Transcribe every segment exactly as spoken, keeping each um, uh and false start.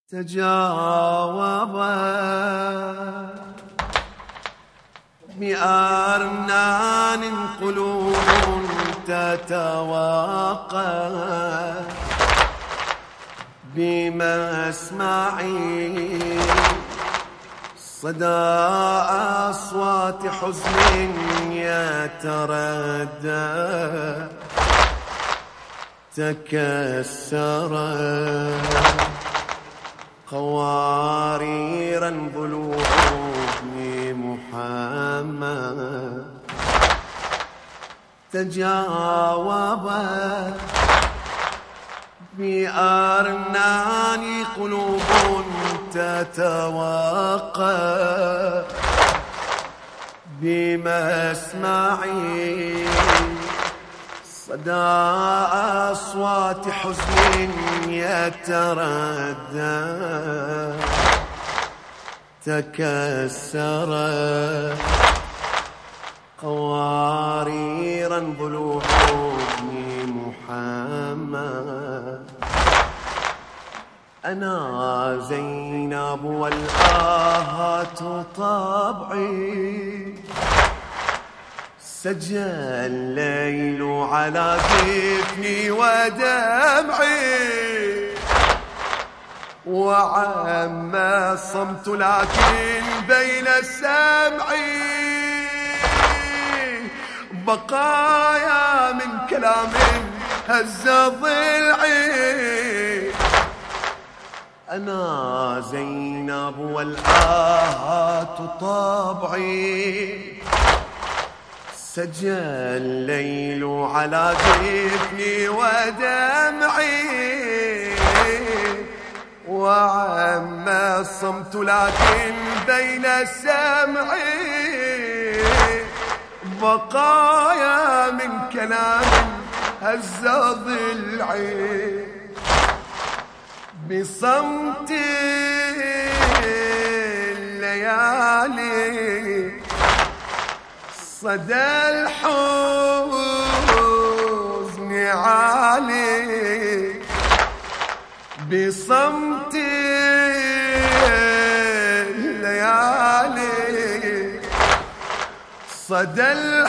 تجاوبت بأرنان قلوب تتوقف بمسمعي صدى أصوات حزن يتردد تكسرت قواريرا ضلوع ابن محمد تجاوبت بأرنان قلوب تتوقف بمسمعي صدى أصوات حزن يتردد تكسرت قواريرا ضلوع ابن محمد أنا زينب والآهات طبعي سجى الليل على كفني ودمعي وعم الصمت لكن بين السمع بقايا من كلام هز ضلعي أنا زينب والآهات طبعي سجى الليل على كفني ودمعي وعم الصمت لكن بين السمع بقايا من كلام هز ضلعي بصمت الليالي صدى الحزن عالي بصمت الليالي صدى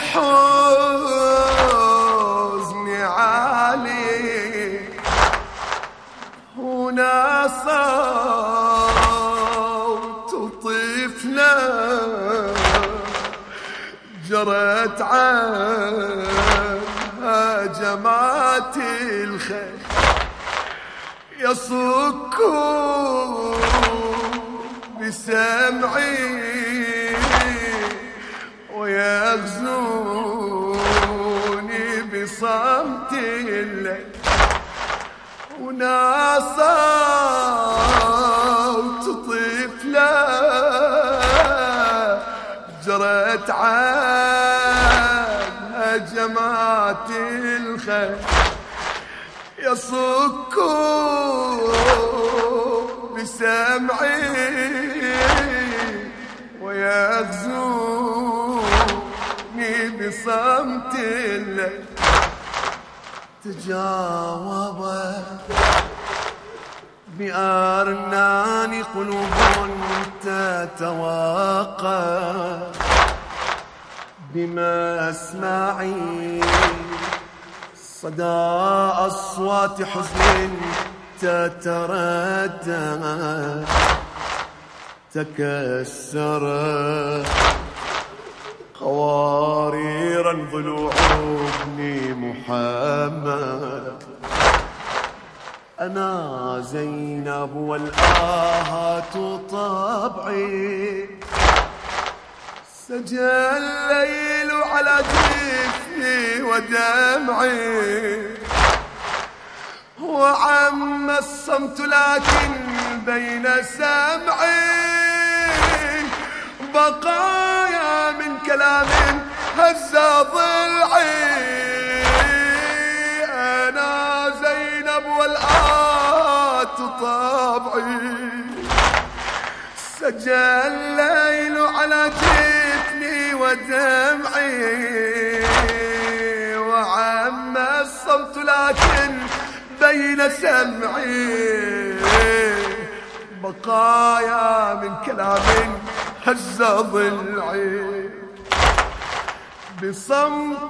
الحزن عالي هنا صوت طفلة جرت عنها جمات الخير يصك بسمعي ويغزوني بصمت الليل هنا صوت طفلة جرت عنها جمات الخير يصك بسمعي ويغزوني بصمت الليل تجاوبت بأرنان قلوب تتوقف بمسمعي صدى أصوات حزن تتردد تكسرت قواريرا ضلوع ابن محمد أنا زينب والآهات طبعي سجى الليل على جفني ودمعي وعم الصمت لكن بين سمعي بقايا من كلام هز ضلعي أنا زينب والآهات طبعي سجى الليل على جفني ودمعي وعم الصوت لكن بين سمعي بقايا من كلام هز ضلعي بصمت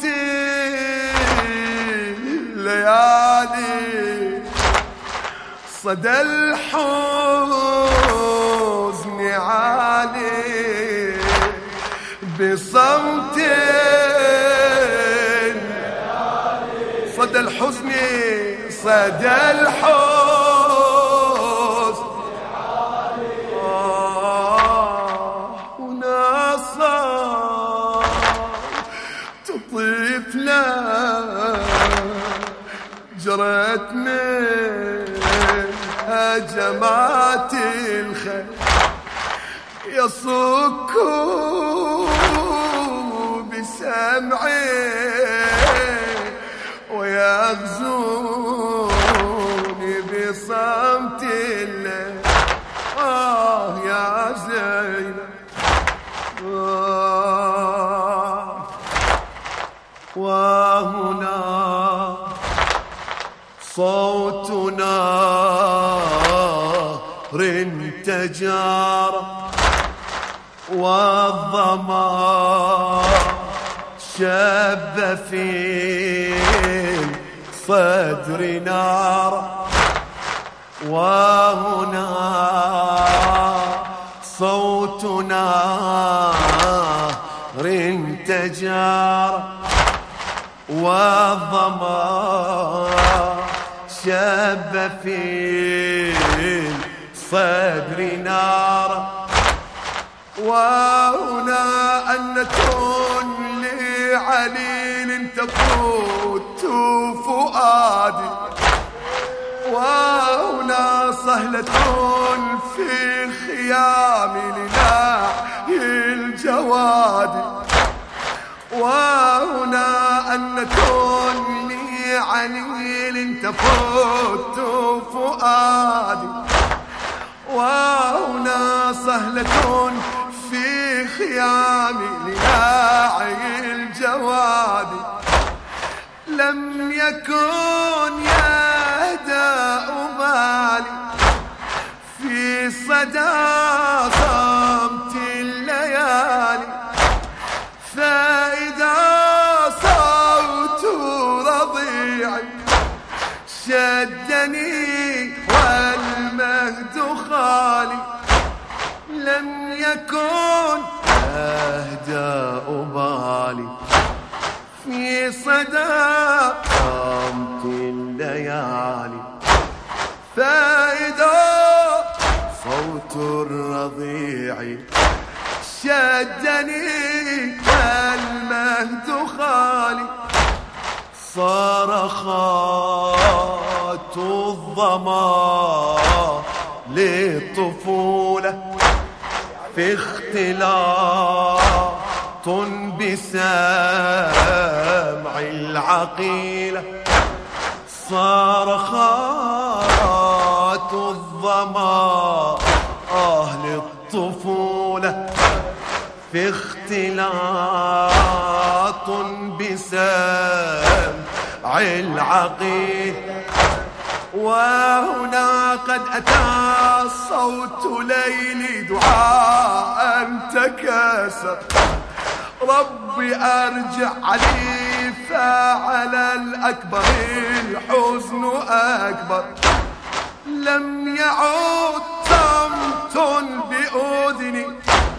الليالي صدى الحزن عالي بصمت صدى الحزن صدى الحزن آه وناصر تطيف له جرت من هجمات الخيل يصكوا بسمعي ويغزوني بصمت الليل آه يا زينب آه وهنا صوت نار تجار والظما شب في صدر نار وهنا صوت نار تجار والظما شب في صدر نار وهنا أنة لعليل تفوت فؤادي وهنا صهلة في خيام لناحي الجواد وهنا أنة لعليل تفوت فؤادي وهنا صهلة في خيام لناعي الجواد لم يكن يهدأ بالي في صدى صمت الليالي فإذا صوت رضيعي شدني والمهد خالي لم يكن أهدأ بالي في صدى صمت الليالي فإذا صوت الرضيع شدني والمهد خالي صرخات الظما للطفولة في اختلاط بسمع العقيلة صرخات الظما أهل الطفولة في اختلاط بسمع العقيلة وهنا قد أتى صوت ليلي دعاء تكاسر ربي أرجع علي فعلى الأكبر الحزن أكبر لم يعود صمت بأذني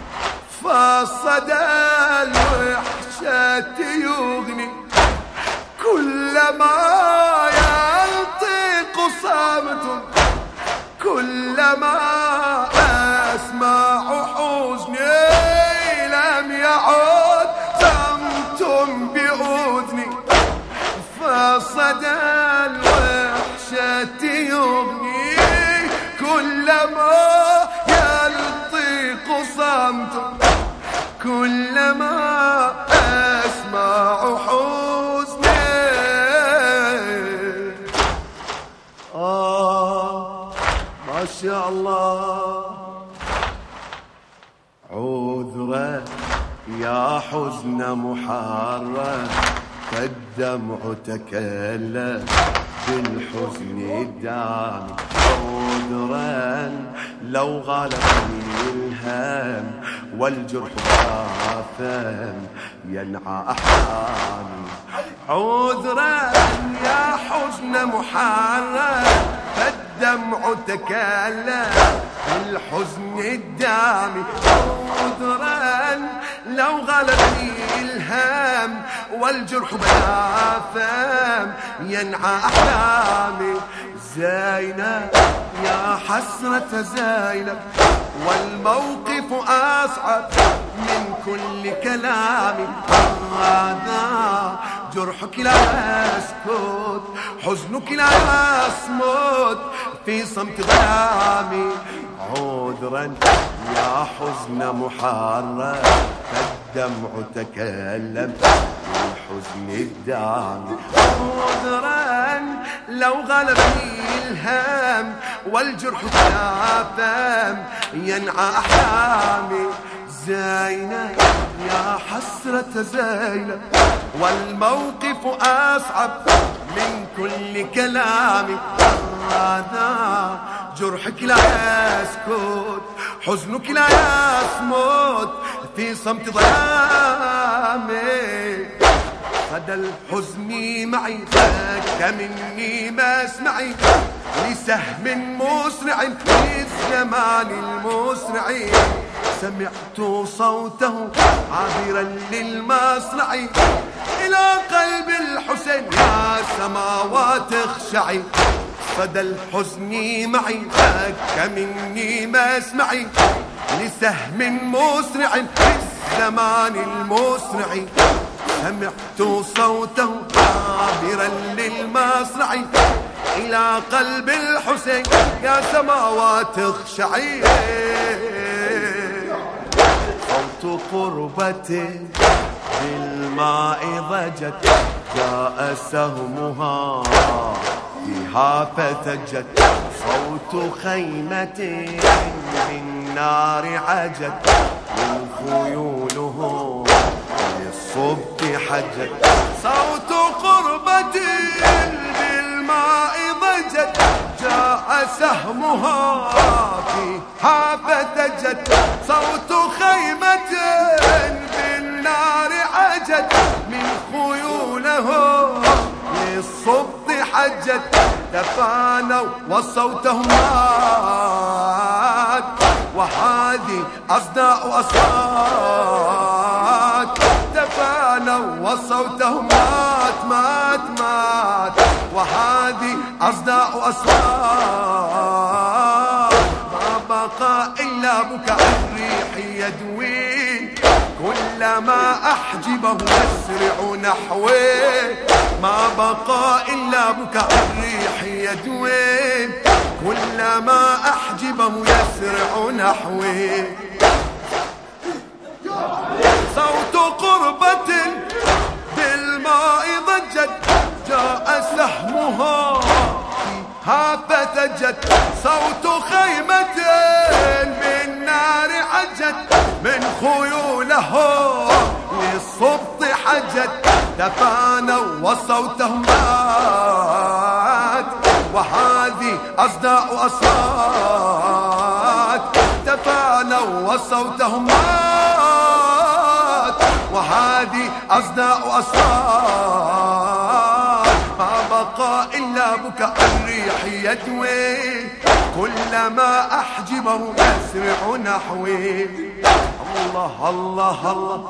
فصدى الوحشة يغني كلما يلطق صمت كلما أسمع حزني لم يعود صمت بأذني فصدى الوحشة يغني كلما يلطق صمت كلما أسمع حزني آه ما شاء الله عذرا يا حزن محرر فالدمع تكلم بالحزن الدامي عذرا لو غالبني الهم والجرح خافا ينعى أحلامي. عذرا يا حزن محرر فالدمع تكلم بالحزن الدامي. عذرا لو غلبني الهم والجرح بلا فم ينعى أحلامي. زينب يا حسرة زينب والموقف أصعب من كل كلامي. هذا جرحك لا يسكت حزنك لا يصمت في صمت ظلامي. عذرا يا حزن محرر فالدمع تكلم بالحزن الدامي. عذرا لو غلبني الهم والجرح تلافم ينعى أحلامي. زينب يا حسرة زينب والموقف أصعب من كل كلامي. هذا جرحك لا يسكت حزنك لا يصمت في صمت ظلامي. صدى الحزن معي فك مني مسمعي لسهم مسرع في الزمان المسرع. سمعت صوته عابرا للمصرع إلى قلب الحسين يا سماوات اخشعي. صدى الحزن معي فك مني مسمعي لسهم مسرع في الزمان المسرع. سمعت صوته عابرا للمصرع إلى قلب الحسين يا سماوات اخشعي. صوت قربة بالماء ضجت جاء سهمها فيها فتجت. صوت خيمة بالنار عجت من خيوله للصبح حجت. صوت قربة بالماء ضجت جاء سهمها فيها فتجت. صوت خيمة بالنار عجت من خيوله للصبح حجت. تفانوا وصوتهم مات وهذه أصداء أصوات. تفانوا وصوتهم مات مات مات وهذه أصداء أصوات. ما بقى إلا بكاء الريح يدوي كلما أحجبه يسرع نحوي. ما بقى إلا بكاء الريح يدوي كلما أحجبه يسرع نحوي. صوت قربة بالماء ضجت جاء سهمها فيها فتجت. صوت خيمة بالنار عجت من خيوله للصبح حجت. تفانوا وصوتهم مات وهذه أصداء أصوات. تفانوا وصوتهم مات وهذه أصداء أصوات. ما بقى إلا بكاء الريح يدوي كلما أحجبه يسرع نحوي. الله الله الله.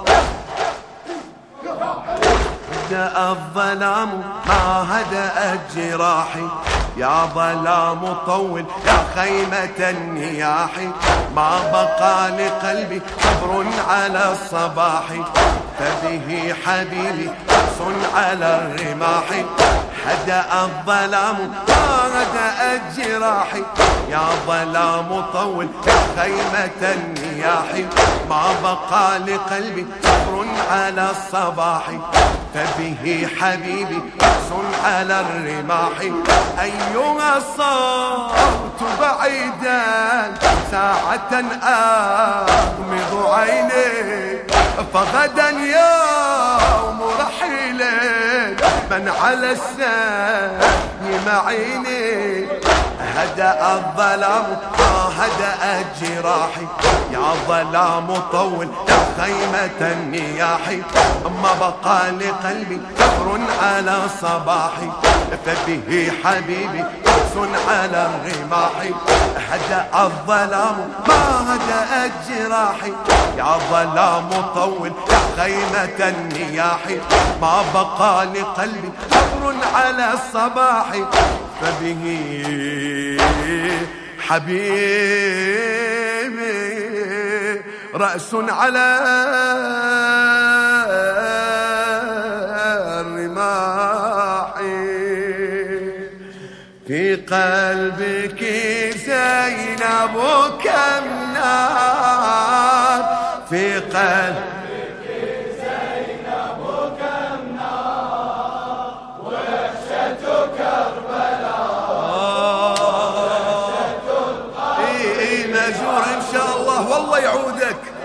هدأ الظلام ما هدأت جراحي يا ظلام طول يا خيمة النياح. ما بقى لقلبي صبر على الصباح فبه حبيبي قص على الرماح. هدأ الظلام ما هدأت جراحي يا ظلام طول يا خيمة النياح. ما بقى لقلبي صبر على الصباح فبه حبيبي قص على الرماح. أيها الصوت بعيدا ساعة أغمض عيني فغدا يوم رحيل من على السيم معيني. هدأ الظلام ما هدأت جراحي يا ظلام طول يا خيمة النياح ما بقى لقلبي فخر على صباحي فبه حبيبي قرص على الرماح هدأ الظلام ما هدأت جراحي يا ظلام طول يا خيمة النياح ما بقى لقلبي فخر على الصباح فبه حبيبي رأس على الرماح في قلبك زينب كم نار في قلبك زينب كم نار وحشة كربلاء اي اي ماجور ان شاء الله والله يعودك.